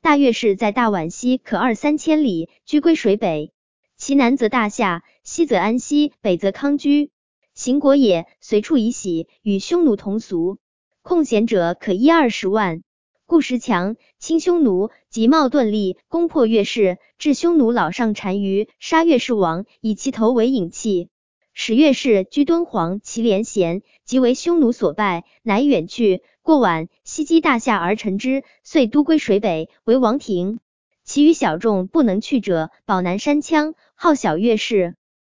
大月氏在大宛西可2、3千里，居归水北，其南则大夏，西则安西，北则康居。邢国也，随处以喜，与匈奴同俗，控弦者可1-20万。故时强，亲匈奴，即冒顿厉，攻破越氏，致匈奴老上单于，杀越氏王，以其头为引器。使越氏居敦煌，其连弦，即为匈奴所败，乃远去。过宛，西击大夏而臣之，遂都归水北，为王庭。其余小众不能去者，保南山羌，号小越氏。